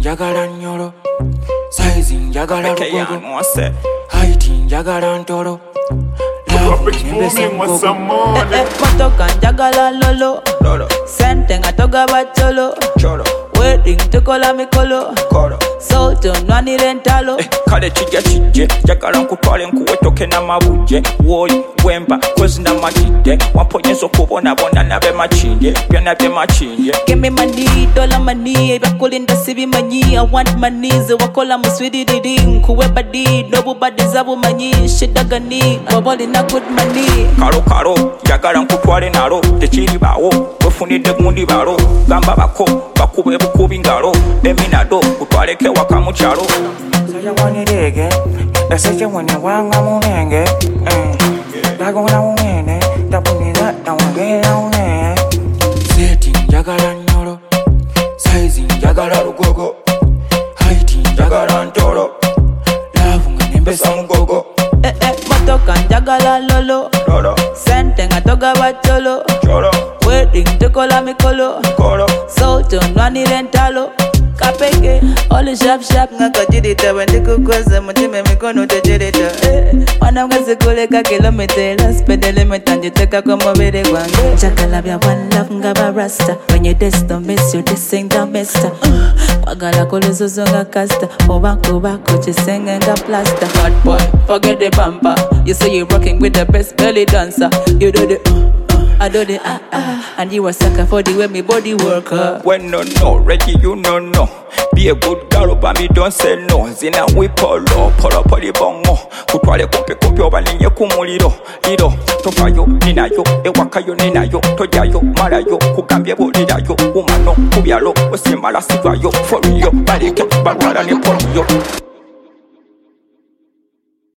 njagala nyolo, size njagala lugogo, height njagala ntolo, motoka njagala lolo, sente nga togaba cholo, wedding tukola mikolo, soto nwanire ntalo. Kale kijja kijje njagala nkutwale nkuwetoke n'amabujje woyi wemba kwezina makidde wamponyeza okubonabona nabe makindye byonna bye makindye. Give me money, dollar money, ebyakulinda sibimanyi. I want my knees, wakola muswidididi nkuwe badi nobubaddeza bumanyi shidagani oba olina good money. Kalo njagala nkutwale nalo tekiribaawo wefunidde gundi balo gamba bako bakube bukubi ngalo eminado kutwaleko ewaka mu kyalo. sayawanirege eseche wene wanga munenge lagona unene tapuniza tawangera une seti njagala nyolo, size njagala lugogo, height njagala ntolo, love nga nembesa mugogo. Motoka njagala lolo, sente nga togaba cholo, wedding tukola mikolo, soto nwanire ntalo. Kapeke, all the sharp nga kajirita wendikukoze mutima emikono tejirita. Wana mgazikule kilometer, spedele metanjiteka kwa mobile gwange. Njagala bya one love nga barasta, when you diss don't miss you dissing the mister. Wagala kuluzuzu nga casta, obankuba kuchisenge nga plaster. Hot boy, forget the bumper, you say you rocking with the best belly dancer. You do the I do the and you a sucker for the way me body work. When no, Reggie, you no. Be a good girl, but me don't say no. Zina we polo bongo. Kutwale kumpe oba ninye kumuliro. Liro, topayo, ninayo, ewakayo ninayo, tojayo, marayo, kugambye bulirayo, umano, kubyalo, wesimala sivayo, for yo, bareke, barwala ne polio.